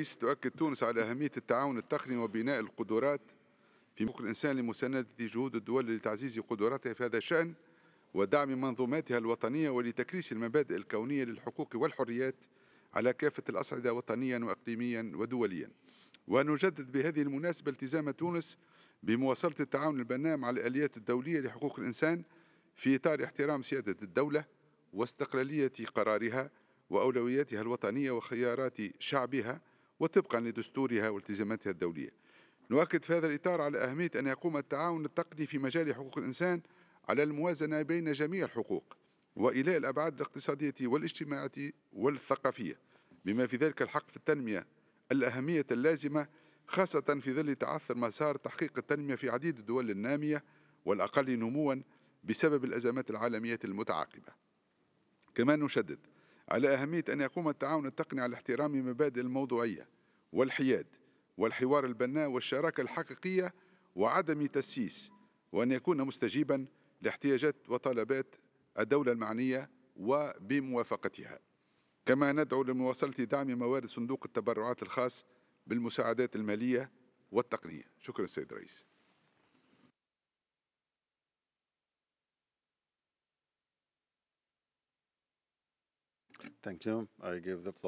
الرئيس، تؤكد تونس على أهمية التعاون التقني وبناء القدرات في حقوق الإنسان لمساندة جهود الدول لتعزيز قدراتها في هذا الشأن ودعم منظوماتها الوطنية ولتكريس المبادئ الكونية للحقوق والحريات على كافة الأصعدة وطنيا وإقليميا ودوليا. ونجدد بهذه المناسبة التزام تونس بمواصلة التعاون البناء مع الآليات الدولية لحقوق الإنسان في إطار احترام سيادة الدولة واستقلالية قرارها وأولوياتها الوطنية وخيارات شعبها وطبقا لدستورها والتزاماتها الدولية. نؤكد في هذا الإطار على أهمية أن يقوم التعاون التقني في مجال حقوق الإنسان على الموازنة بين جميع الحقوق وإلى الأبعاد الاقتصادية والاجتماعية والثقافية، بما في ذلك الحق في التنمية الأهمية اللازمة، خاصة في ظل تعثر مسار تحقيق التنمية في عديد الدول النامية والأقل نموا بسبب الأزمات العالمية المتعاقبة. كما نشدد على أهمية أن يقوم التعاون التقني على احترام مبادئ الموضوعية والحياد والحوار البناء والشراكة الحقيقية وعدم تسييس، وأن يكون مستجيبا لاحتياجات وطلبات الدولة المعنية وبموافقتها. كما ندعو لمواصلة دعم موارد صندوق التبرعات الخاص بالمساعدات المالية والتقنية. شكرا السيد الرئيس. Thank you. I give the floor